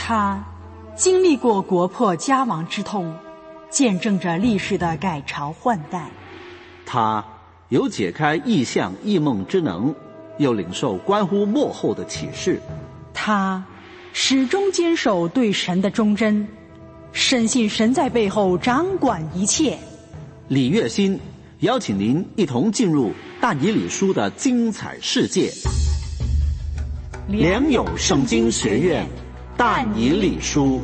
他经历过国破家亡之痛，见证着历史的改朝换代。 他有解开异象异梦之能，又领受关乎末后的启示。 他始终坚守对神的忠贞，深信神在背后掌管一切。 李月新邀请您一同进入但以理书的精彩世界。良友圣经学院但以理书。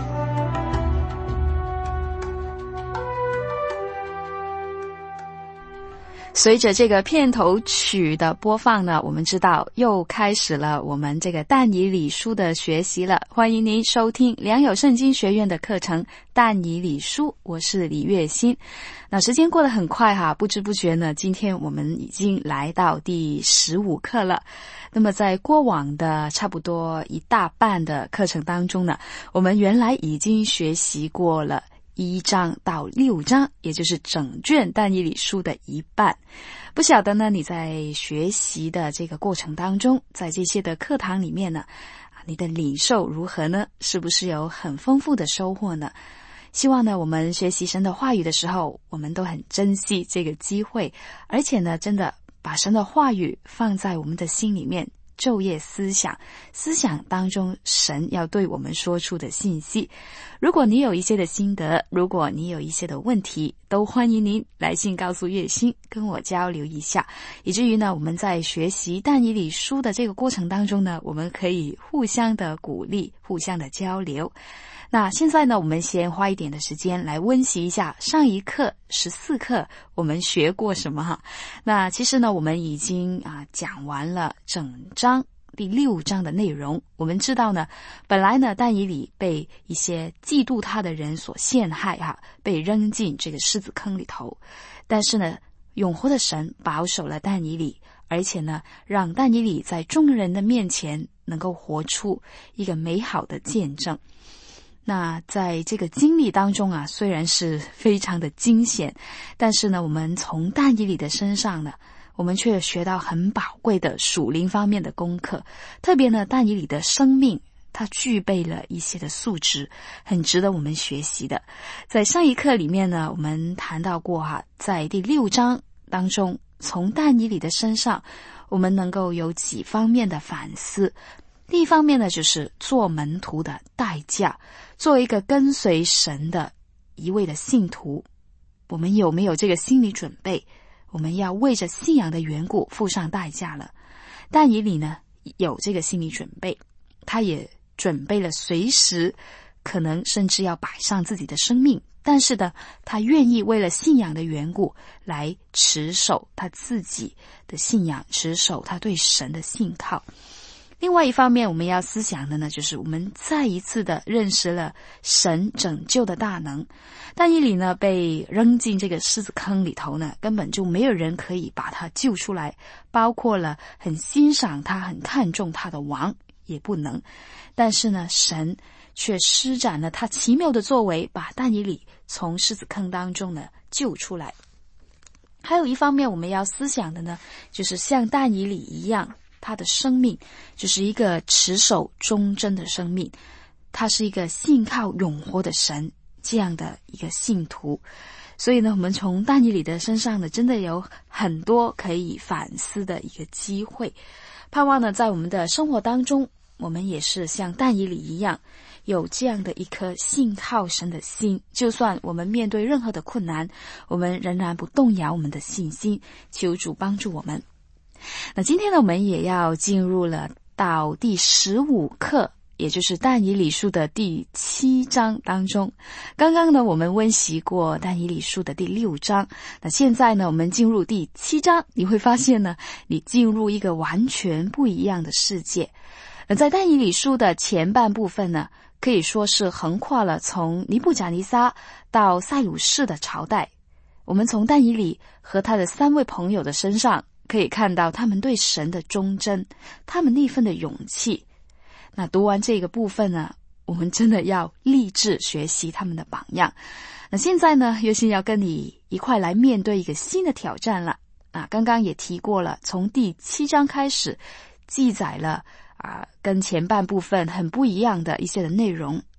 随着这个片头曲的播放呢，我们知道又开始了我们这个但以理书的学习了。欢迎您收听良友圣经学院的课程但以理书，我是李月心。那时间过得很快哈，不知不觉呢，今天我们已经来到第15课了。那么在过往的差不多一大半的课程当中呢，我们原来已经学习过了1章到6章，也就是整卷但以理书的一半。不晓得呢，你在学习的这个过程当中，在这些的课堂里面呢，你的领受如何呢？是不是有很丰富的收获呢？希望呢，我们学习神的话语的时候，我们都很珍惜这个机会，而且呢，真的把神的话语放在我们的心里面，昼夜思想当中神要对我们说出的信息。如果你有一些的心得，如果你有一些的问题，都欢迎您来信告诉月心，跟我交流一下，以至于呢，我们在学习但以理书的这个过程当中呢，我们可以互相的鼓励，互相的交流。那现在呢，我们先花一点的时间来温习一下上一课14课我们学过什么哈。那其实呢，我们已经讲完了整章第6章的内容。我们知道呢，本来呢，但以理被一些嫉妒他的人所陷害哈，被扔进这个狮子坑里头。但是呢，永活的神保守了但以理，而且呢，让但以理在众人的面前能够活出一个美好的见证。那在这个经历当中虽然是非常的惊险，但是呢，我们从但以理的身上呢，我们却学到很宝贵的属灵方面的功课。特别呢，但以理的生命它具备了一些的素质，很值得我们学习的。在上一课里面呢，我们谈到过在第6章当中，从但以理的身上我们能够有几方面的反思。第一方面呢，就是做门徒的代价。作为一个跟随神的一位的信徒，我们有没有这个心理准备？我们要为着信仰的缘故付上代价了。但以理呢，有这个心理准备，他也准备了随时可能甚至要摆上自己的生命，但是呢，他愿意为了信仰的缘故来持守他自己的信仰，持守他对神的信靠。另外一方面，我们要思想的呢，就是我们再一次的认识了神拯救的大能。但以理呢，被扔进这个狮子坑里头呢，根本就没有人可以把他救出来，包括了很欣赏他、很看重他的王也不能。但是呢，神却施展了他奇妙的作为，把但以理从狮子坑当中呢救出来。还有一方面我们要思想的呢，就是像但以理一样，他的生命就是一个持守忠贞的生命，他是一个信靠永活的神这样的一个信徒。所以呢，我们从但以理的身上呢，真的有很多可以反思的一个机会。盼望呢，在我们的生活当中，我们也是像但以理一样，有这样的一颗信靠神的心，就算我们面对任何的困难，我们仍然不动摇我们的信心，求主帮助我们。那今天呢，我们也要进入了到第15课，也就是但以理书的第7章当中。刚刚呢，我们温习过但以理书的第6章，那现在呢，我们进入第7章，你会发现呢，你进入一个完全不一样的世界。在但以理书的前半部分呢，可以说是横跨了从尼布甲尼撒到塞鲁士的朝代。我们从但以理和他的3位朋友的身上可以看到他们对神的忠贞，他们那份的勇气。那读完这个部分呢，我们真的要立志学习他们的榜样。那现在呢，月心要跟你一块来面对一个新的挑战了。刚刚也提过了，从第7章开始记载了跟前半部分很不一样的一些的内容。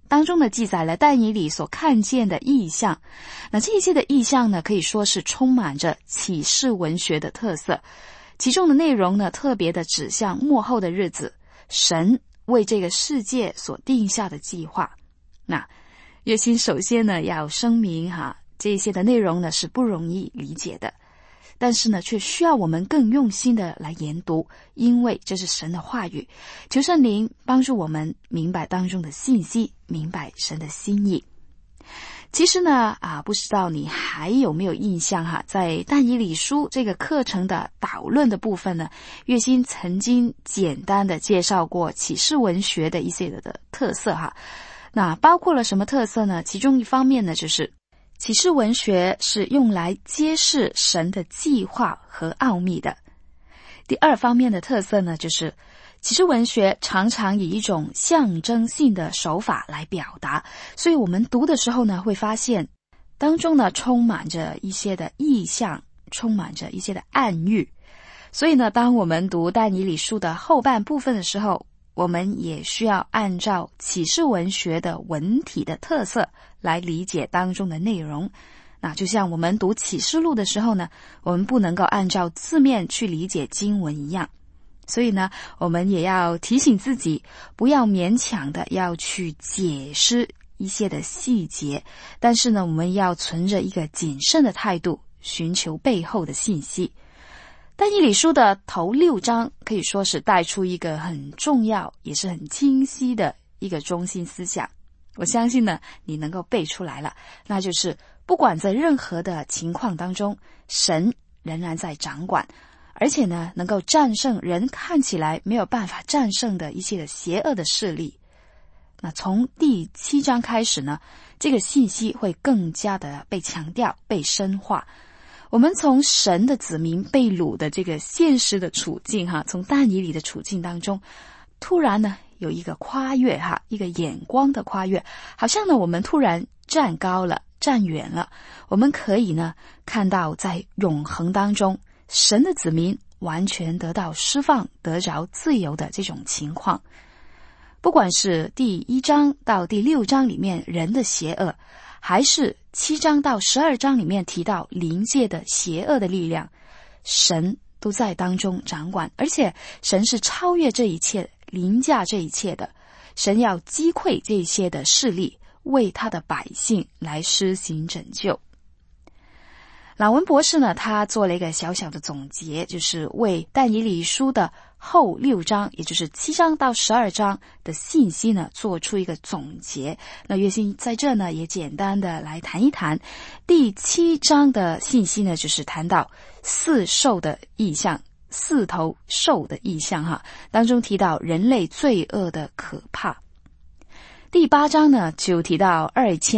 当中呢记载了但以理所看见的异象。那这一些的异象呢，可以说是充满着启示文学的特色，其中的内容呢特别的指向末后的日子，神为这个世界所定下的计划。那月心首先呢要声明这些的内容呢是不容易理解的，但是呢却需要我们更用心的来研读，因为这是神的话语。求圣灵帮助我们明白当中的信息，明白神的心意。其实呢不知道你还有没有印象在但以理书这个课程的导论的部分呢，月心曾经简单的介绍过启示文学的一些的特色那包括了什么特色呢？其中一方面呢，就是启示文学是用来揭示神的计划和奥秘的。第二方面的特色呢，就是启示文学常常以一种象征性的手法来表达，所以我们读的时候呢，会发现当中呢充满着一些的意象，充满着一些的暗喻。所以呢，当我们读但以理书的后半部分的时候，我们也需要按照启示文学的文体的特色来理解当中的内容。那就像我们读启示录的时候呢，我们不能够按照字面去理解经文一样。所以呢，我们也要提醒自己，不要勉强的要去解释一些的细节，但是呢，我们要存着一个谨慎的态度，寻求背后的信息。但以理书的头6章可以说是带出一个很重要也是很清晰的一个中心思想，我相信呢你能够背出来了，那就是不管在任何的情况当中，神仍然在掌管，而且呢能够战胜人看起来没有办法战胜的一些的邪恶的势力。那从第7章开始呢，这个信息会更加的被强调，被深化。我们从神的子民被掳的这个现实的处境从但以理的处境当中，突然呢有一个跨越一个眼光的跨越，好像呢我们突然站高了，站远了，我们可以呢看到在永恒当中，神的子民完全得到释放，得着自由的这种情况。不管是第1章到第6章里面人的邪恶，还是7章到12章里面提到灵界的邪恶的力量，神都在当中掌管，而且神是超越这一切，凌驾这一切的。神要击溃这些的势力，为他的百姓来施行拯救。朗文博士呢，他做了一个小小的总结，就是为但以理书的后6章，也就是7章到12章的信息呢，做出一个总结。那月心在这呢，也简单的来谈一谈第7章的信息呢，就是谈到4兽的意象，4头兽的意象当中提到人类罪恶的可怕。第8章呢，就提到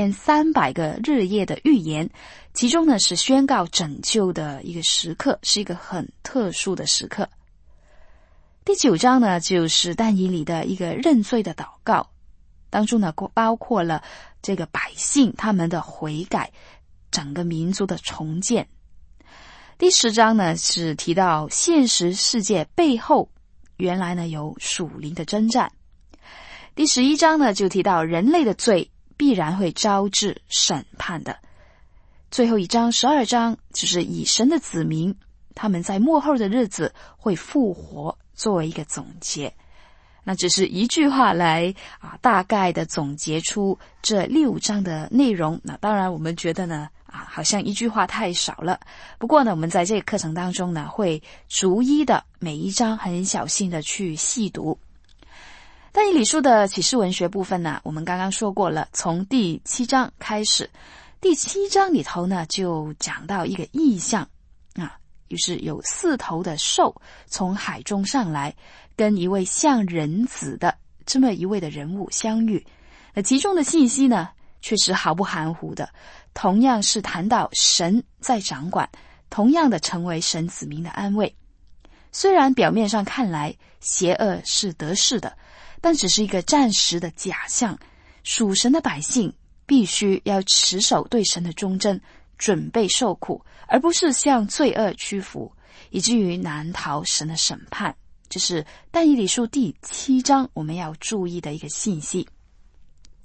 2300个日夜的预言，其中呢是宣告拯救的一个时刻，是一个很特殊的时刻。第9章呢，就是但以理的一个认罪的祷告，当中呢包括了这个百姓他们的悔改，整个民族的重建。第10章呢是提到现实世界背后原来呢有属灵的征战。第11章呢就提到人类的罪必然会招致审判的。最后一章12章就是以神的子民他们在末后的日子会复活作为一个总结。那只是一句话来大概的总结出这6章的内容。那当然我们觉得呢好像一句话太少了，不过呢我们在这个课程当中呢会逐一的每一章很小心的去细读。但以理书的启示文学部分呢，我们刚刚说过了，从第7章开始，第7章里头呢就讲到一个意象就是有4头的兽从海中上来，跟一位像人子的这么一位的人物相遇。那其中的信息呢确实毫不含糊的，同样是谈到神在掌管，同样的成为神子民的安慰。虽然表面上看来邪恶是得势的，但只是一个暂时的假象，属神的百姓必须要持守对神的忠贞，准备受苦，而不是向罪恶屈服，以至于难逃神的审判。这是但以理书第7章我们要注意的一个信息。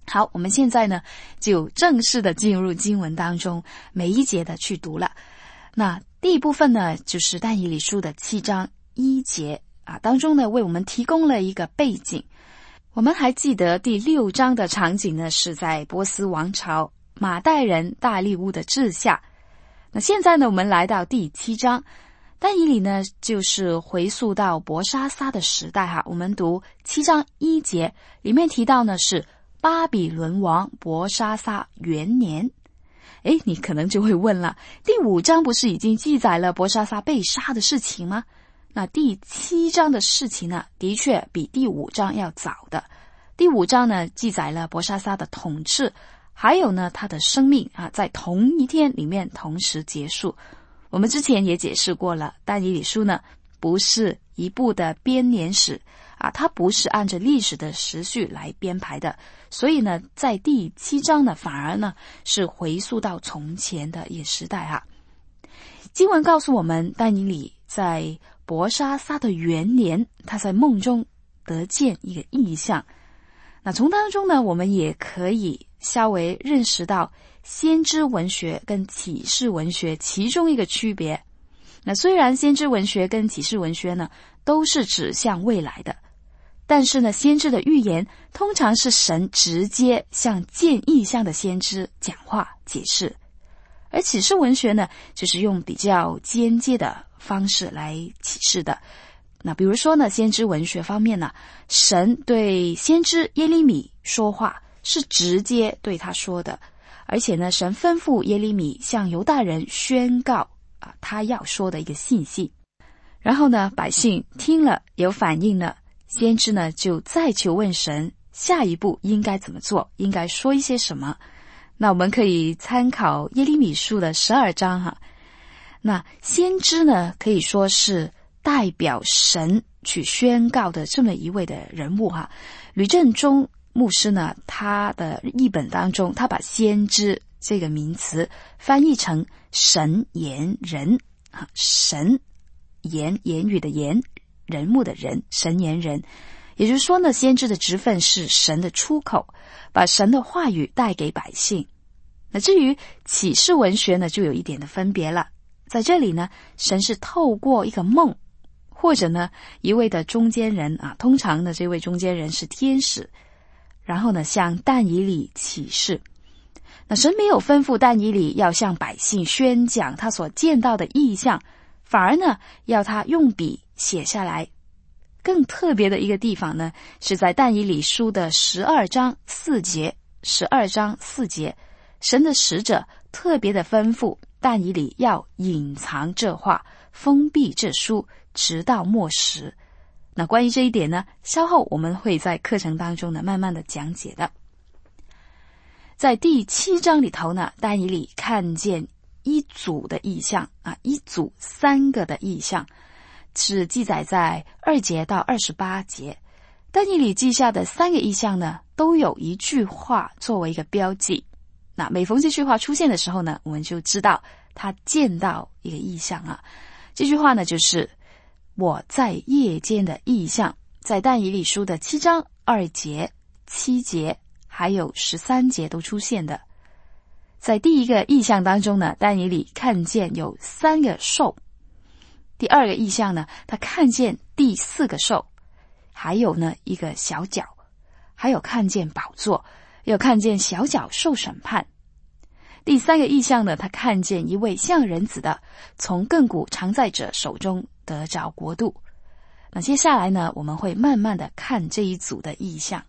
好，我们现在呢就正式的进入经文当中，每一节的去读了。那第一部分呢就是但以理书的7章1节当中呢为我们提供了一个背景。我们还记得第6章的场景呢是在波斯王朝马代人大利乌的治下。那现在呢我们来到第7章，但以理呢就是回溯到伯沙撒的时代我们读7章1节，里面提到呢是巴比伦王伯沙撒元年。你可能就会问了，第5章不是已经记载了伯沙撒被杀的事情吗？那第7章的事情呢的确比第5章要早的。第5章呢记载了伯沙撒的统治，还有呢他的生命在同一天里面同时结束。我们之前也解释过了，但以理书呢不是一部的编年史它不是按照历史的时序来编排的，所以呢在第7章呢反而呢是回溯到从前的一个时代经文告诉我们，但以理在伯沙撒的元年，他在梦中得见一个异象。那从当中呢我们也可以稍微认识到先知文学跟启示文学其中一个区别。那虽然先知文学跟启示文学呢都是指向未来的，但是呢先知的预言通常是神直接向见异象的先知讲话解释，而启示文学呢就是用比较间接的方式来启示的。那比如说呢先知文学方面呢，神对先知耶利米说话是直接对他说的，而且呢神吩咐耶利米向犹大人宣告他要说的一个信息。然后呢百姓听了有反应了，先知呢就再求问神下一步应该怎么做，应该说一些什么。那我们可以参考耶利米书的12章那先知呢可以说是代表神去宣告的这么一位的人物吕正中牧师呢他的译本当中，他把先知这个名词翻译成神言人神言语的言，人物的人，神言人。也就是说呢先知的职分是神的出口，把神的话语带给百姓。那至于启示文学呢就有一点的分别了，在这里呢神是透过一个梦，或者呢一位的中间人通常呢这位中间人是天使，然后呢向但以理启示。那神没有吩咐但以理要向百姓宣讲他所见到的异象，反而呢要他用笔写下来。更特别的一个地方呢是在但以理书的12章4节，12章4节，神的使者特别的吩咐但以理要隐藏这话，封闭这书，直到末时。那关于这一点呢，稍后我们会在课程当中呢慢慢的讲解的。在第7章里头呢，但以理看见一组的异象一组3个的异象，是记载在2节到28节。但以理记下的3个异象呢，都有一句话作为一个标记。那每逢这句话出现的时候呢，我们就知道他见到一个异象这句话呢就是我在夜间的异象，在但以理书的7章2节、7节还有13节都出现的。在第一个异象当中呢，但以理看见有3个兽。第二个异象呢，他看见第4个兽，还有呢一个小角，还有看见宝座，又看见小角受审判。第3个异象呢，他看见一位像人子的从亘古常在者手中得着国度。那接下来呢，我们会慢慢的看这一组的异象。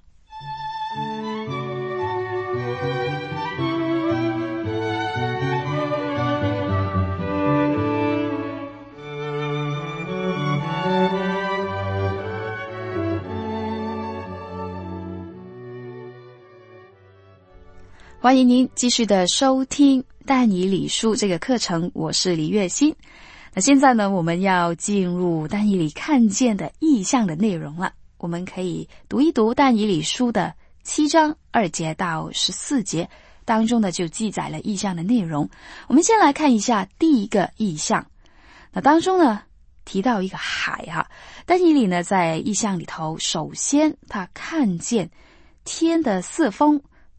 欢迎您继续的收听但以理书这个课程，我是李月欣。那现在呢，我们要进入但以理看见的异象的内容了。我们可以读一读但以理书的7章2节到14节当中呢，就记载了异象的内容。我们先来看一下第一个异象。那当中呢提到一个海但以理呢在异象里头，首先他看见天的4风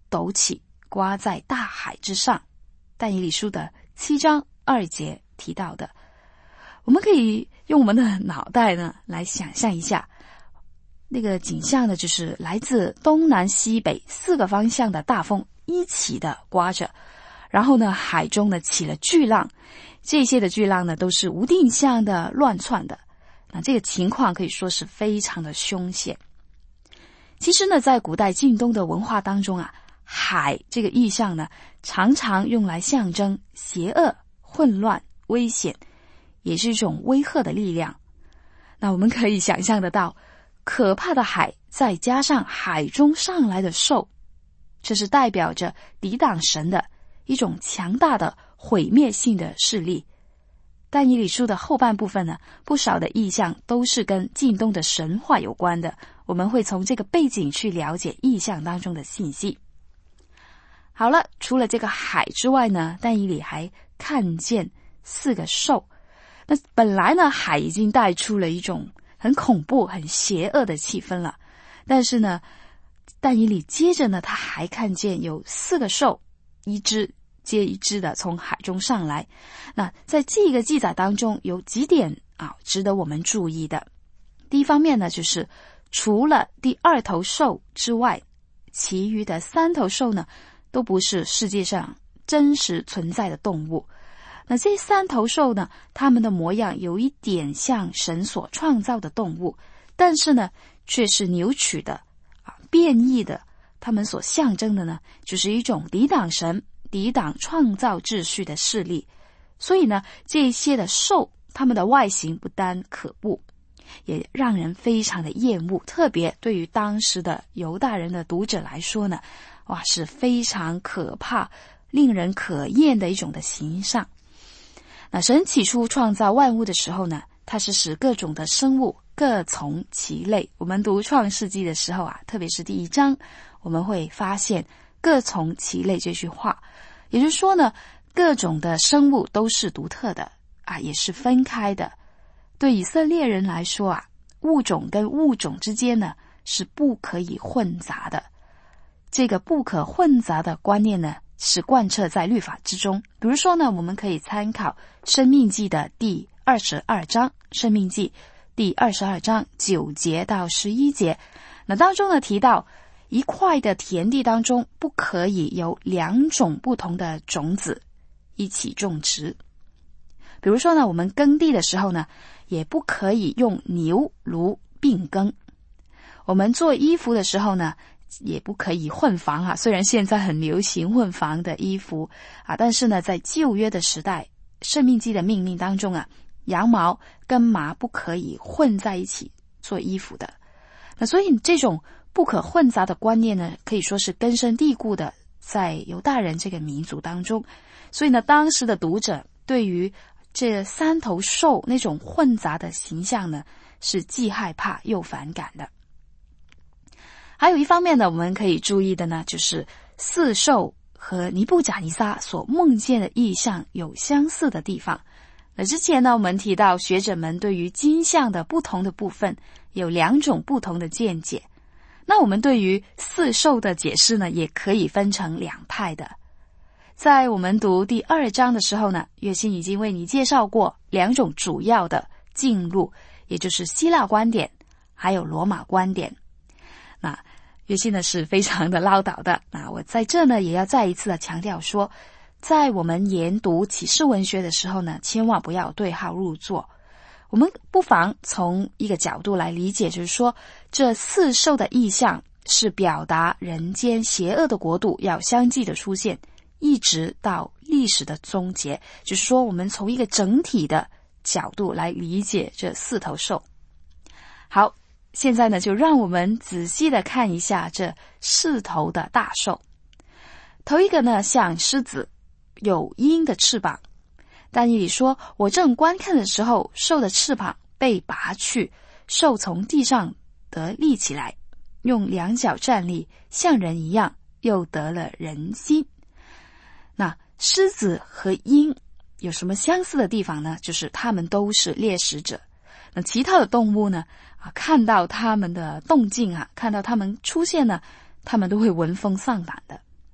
陡起，刮在大海之上。但以理书的7章2节提到的。我们可以用我们的脑袋呢来想象一下，那个景象呢，就是来自东南西北4个方向的大风一起的刮着，然后呢海中呢起了巨浪，这些的巨浪呢都是无定向的乱窜的。那这个情况可以说是非常的凶险。其实呢，在古代近东的文化当中啊，海这个意象呢常常用来象征邪恶、混乱、危险，也是一种威吓的力量。那我们可以想象得到，可怕的海再加上海中上来的兽，这是代表着抵挡神的一种强大的毁灭性的势力。但以理书的后半部分呢，不少的意象都是跟近东的神话有关的，我们会从这个背景去了解意象当中的信息。好了，除了这个海之外呢，但以理还看见4个兽。那本来呢，海已经带出了一种很恐怖、很邪恶的气氛了，但是呢，但以理接着呢，他还看见有4个兽，一只接一只的从海中上来。那在这个记载当中，有几点值得我们注意的。第一方面呢，就是除了第2头兽之外，其余的3头兽呢，都不是世界上真实存在的动物。那这3头兽呢，它们的模样有一点像神所创造的动物，但是呢，却是扭曲的变异的。它们所象征的呢，就是一种抵挡神、抵挡创造秩序的势力。所以呢，这些的兽，它们的外形不单可怖，也让人非常的厌恶，特别对于当时的犹大人的读者来说呢，哇，是非常可怕、令人可厌的一种的形象。那神起初创造万物的时候呢，他是使各种的生物各从其类。我们读创世纪的时候特别是第1章，我们会发现各从其类这句话，也就是说呢，各种的生物都是独特的也是分开的。对以色列人来说物种跟物种之间呢是不可以混杂的。这个不可混杂的观念呢，是贯彻在律法之中。比如说呢，我们可以参考申命记的第22章，申命记第22章9节到11节。那当中呢提到，一块的田地当中不可以有2种不同的种子一起种植。比如说呢，我们耕地的时候呢，也不可以用牛驴并耕。我们做衣服的时候呢，也不可以混纺虽然现在很流行混纺的衣服但是呢，在旧约的时代，申命记的命令当中羊毛跟麻不可以混在一起做衣服的。那所以这种不可混杂的观念呢，可以说是根深蒂固的在犹大人这个民族当中。所以呢，当时的读者对于这3头兽那种混杂的形象呢，是既害怕又反感的。还有一方面呢，我们可以注意的呢，就是4兽和尼布甲尼撒所梦见的意象有相似的地方。那之前呢，我们提到学者们对于经象的不同的部分有2种不同的见解。那我们对于4兽的解释呢，也可以分成2派的。在我们读第2章的时候呢，月心已经为你介绍过2种主要的进路，也就是希腊观点还有罗马观点。那月心呢是非常的唠叨的，那我在这呢也要再一次的强调说，在我们研读启示文学的时候呢，千万不要对号入座。我们不妨从一个角度来理解，就是说这4兽的意象是表达人间邪恶的国度要相继的出现，一直到历史的终结。就是说我们从一个整体的角度来理解这4头兽。好，现在呢就让我们仔细的看一下这4头的大兽。头一个呢像狮子，有鹰的翅膀。但以理说，我正观看的时候，兽的翅膀被拔去，兽从地上得立起来，用2脚站立，像人一样，又得了人心。那狮子和鹰有什么相似的地方呢？就是它们都是猎食者。那其他的动物呢看到它们的动静看到它们出现呢，它们都会闻风丧胆的。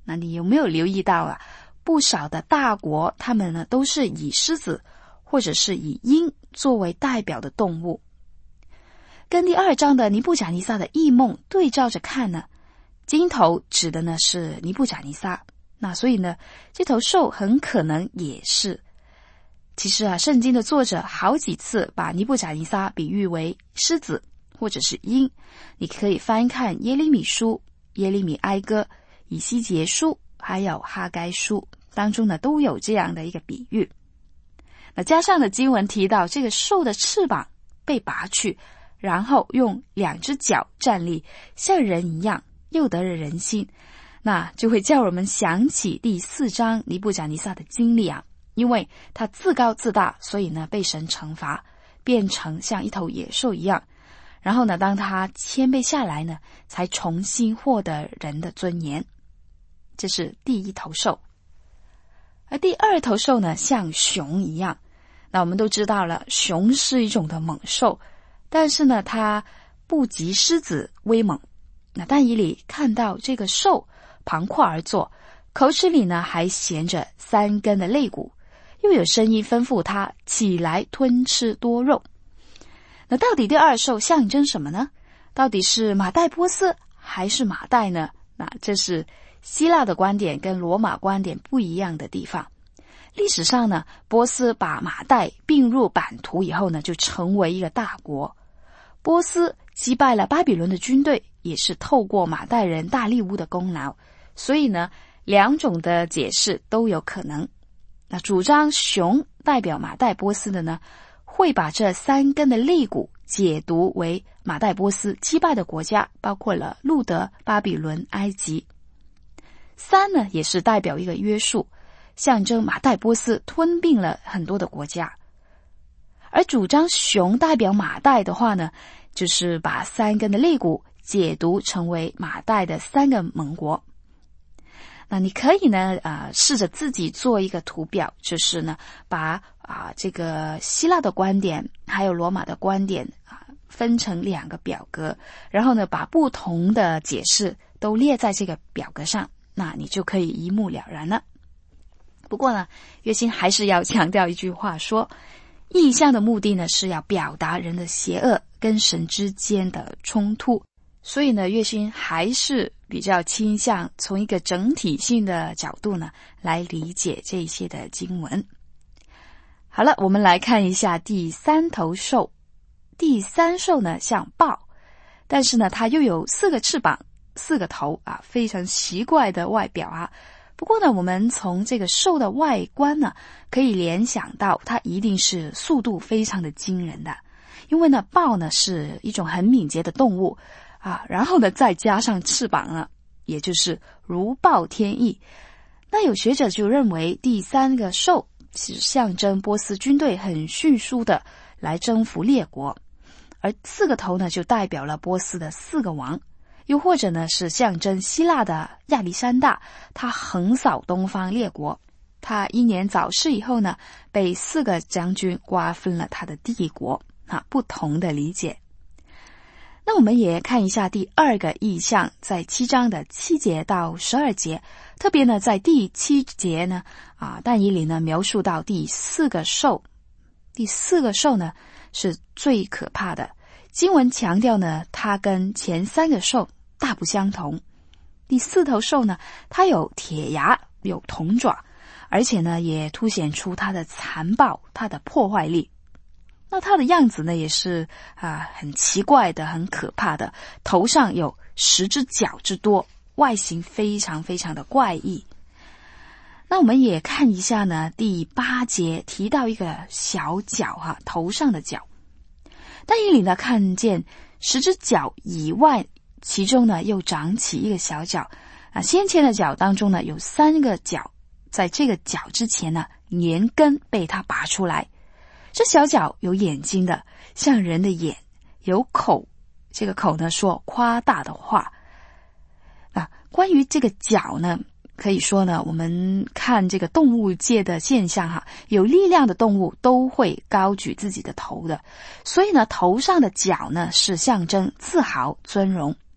那你有没有留意到啊？不少的大国，他们呢都是以狮子或者是以鹰作为代表的动物。跟第2章的尼布甲尼撒的异梦对照着看呢，金头指的呢是尼布甲尼撒，那所以呢这头兽很可能也是。其实啊，圣经的作者好几次把尼布甲尼撒比喻为狮子或者是鹰，你可以翻看耶利米书、耶利米哀歌、以西结书还有哈该书当中呢都有这样的一个比喻。那加上的经文提到这个兽的翅膀被拔去，然后用2只脚站立，像人一样，又得了人心，那就会叫我们想起第4章尼布甲尼撒的经历啊。因为他自高自大，所以呢被神惩罚，变成像一头野兽一样，然后呢当他谦卑下来呢，才重新获得人的尊严。这是第1头兽。而第2头兽呢像熊一样，那我们都知道了，熊是一种的猛兽，但是呢它不及狮子威猛。那但以理看到这个兽盘跨而坐，口齿里呢还衔着3根的肋骨，又有声音吩咐他起来吞吃多肉。那到底第2兽象征什么呢？到底是马代波斯还是马代呢？那这是希腊的观点跟罗马观点不一样的地方。历史上呢，波斯把马代并入版图以后呢，就成为一个大国。波斯击败了巴比伦的军队，也是透过马代人大利乌的功劳。所以呢，2种的解释都有可能。那主张熊代表马代波斯的呢，会把这3根的肋骨解读为马代波斯击败的国家，包括了路德、巴比伦、埃及。3呢也是代表一个约束，象征马代波斯吞并了很多的国家。而主张熊代表马代的话呢，就是把3根的肋骨解读成为马代的3个盟国。那你可以呢试着自己做一个图表，就是呢把这个希腊的观点还有罗马的观点分成2个表格，然后呢把不同的解释都列在这个表格上，那你就可以一目了然了。不过呢，月心还是要强调一句话，说意象的目的呢是要表达人的邪恶跟神之间的冲突，所以呢月心还是比较倾向从一个整体性的角度呢来理解这些的经文。好了，我们来看一下第3头兽。第3兽呢像豹，但是呢它又有4个翅膀4个头非常奇怪的外表啊。不过呢我们从这个兽的外观呢可以联想到它一定是速度非常的惊人的，因为呢豹呢是一种很敏捷的动物然后呢再加上翅膀呢，也就是如豹添翼。那有学者就认为第3个兽是象征波斯军队很迅速的来征服列国，而4个头呢就代表了波斯的4个王，又或者呢是象征希腊的亚历山大，他横扫东方列国，他英年早逝以后呢被4个将军瓜分了他的帝国不同的理解。那我们也看一下第2个意象，在7章的7节到12节，特别呢在第7节呢但以理呢描述到第4个兽。第4个兽呢是最可怕的，经文强调呢它跟前3个兽大不相同。第4头兽呢它有铁牙有铜爪，而且呢也凸显出它的残暴它的破坏力。那它的样子呢也是很奇怪的很可怕的，头上有10只脚之多，外形非常非常的怪异。那我们也看一下呢第8节提到一个小角头上的角。但以理呢看见10只脚以外，其中呢又长起一个小角先前的角当中呢有3个角，在这个角之前呢连根被它拔出来。这小角有眼睛的，像人的眼，有口，这个口呢说夸大的话。关于这个角呢，可以说呢我们看这个动物界的现象有力量的动物都会高举自己的头的，所以呢头上的角呢是象征自豪尊荣。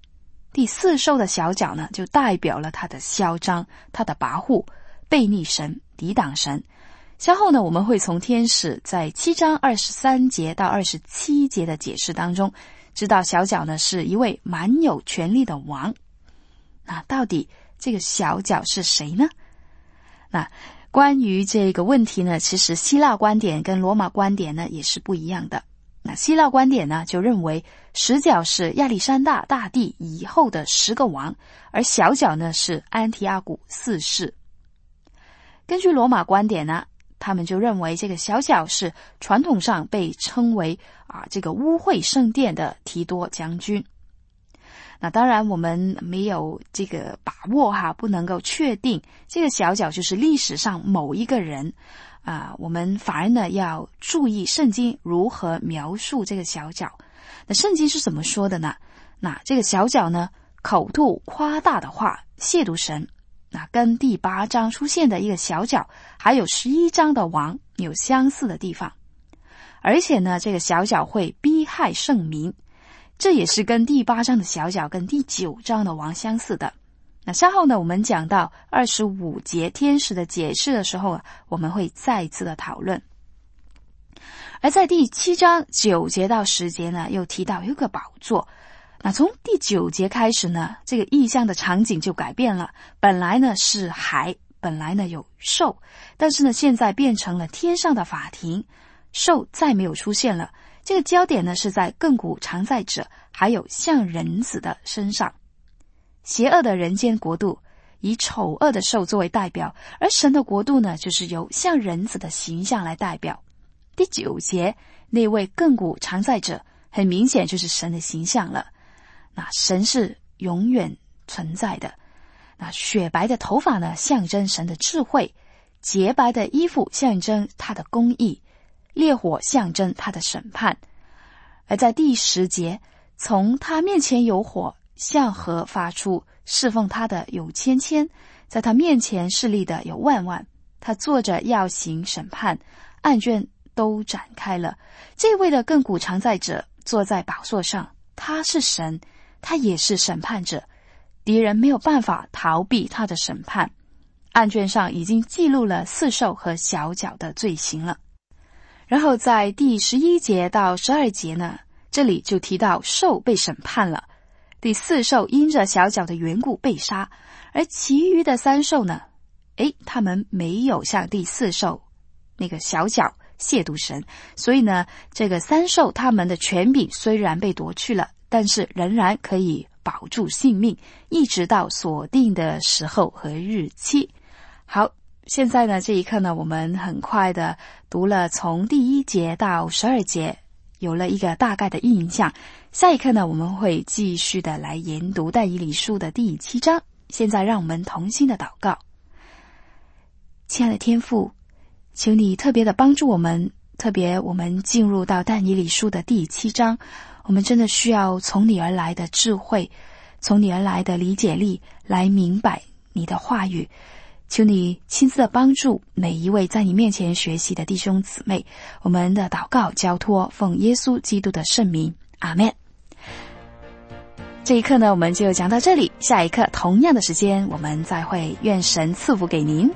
第4兽的小角呢，就代表了他的嚣张，他的跋扈，悖逆神，抵挡神。稍后呢，我们会从天使在7章23节到27节的解释当中，知道小角呢是一位蛮有权力的王。那到底这个小角是谁呢？那关于这个问题呢，其实希腊观点跟罗马观点呢也是不一样的。那希腊观点呢就认为十角是亚历山大大帝以后的10个王，而小角呢是安提阿古4世。根据罗马观点呢，他们就认为这个小角是传统上被称为这个污秽圣殿的提多将军。那当然我们没有这个把握不能够确定这个小角就是历史上某一个人我们反而呢要注意圣经如何描述这个小角。那圣经是怎么说的呢？那这个小角呢，口吐夸大的话，亵渎神。那跟第8章出现的一个小角还有11章的王有相似的地方。而且呢，这个小角会逼害圣民，这也是跟第8章的小角跟第9章的王相似的。那稍后呢，我们讲到25节天使的解释的时候我们会再一次的讨论。而在第7章9节到10节呢，又提到有个宝座。那从第9节开始呢，这个意象的场景就改变了。本来呢是海，本来呢有兽，但是呢现在变成了天上的法庭，兽再没有出现了。这个焦点呢是在亘古常在者还有像人子的身上。邪恶的人间国度以丑恶的兽作为代表，而神的国度呢就是由像人子的形象来代表。第9节那位亘古常在者很明显就是神的形象了。那神是永远存在的。那雪白的头发呢象征神的智慧，洁白的衣服象征他的公义，烈火象征他的审判。而在第10节，从他面前有火向河发出，侍奉他的有千千，在他面前侍立的有万万。他坐着要行审判，案卷都展开了。这位的亘古常在者坐在宝座上，他是神，他也是审判者，敌人没有办法逃避他的审判。案卷上已经记录了4兽和小角的罪行了。然后在第11节到12节呢，这里就提到兽被审判了。第4兽因着小角的缘故被杀，而其余的3兽呢，他们没有像第4兽那个小角亵渎神，所以呢，这个3兽他们的权柄虽然被夺去了，但是仍然可以保住性命，一直到锁定的时候和日期。好，现在呢这一课呢，我们很快的读了从第1节到12节，有了一个大概的印象。下一课呢，我们会继续的来研读但以理书的第7章。现在让我们同心的祷告。亲爱的天父，求你特别的帮助我们，特别我们进入到但以理书的第7章，我们真的需要从你而来的智慧，从你而来的理解力来明白你的话语。求你亲自的帮助每一位在你面前学习的弟兄姊妹。我们的祷告交托奉耶稣基督的圣名，阿们。这一课呢，我们就讲到这里，下一课同样的时间我们再会，愿神赐福给您。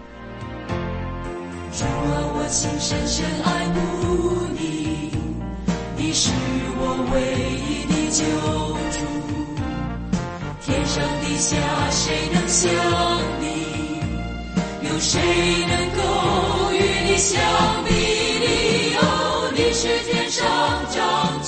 主啊，我心深深爱慕你，你是我唯一的救主。天上地下谁能像你？有谁能够与你相比拟？哦，你是天上掌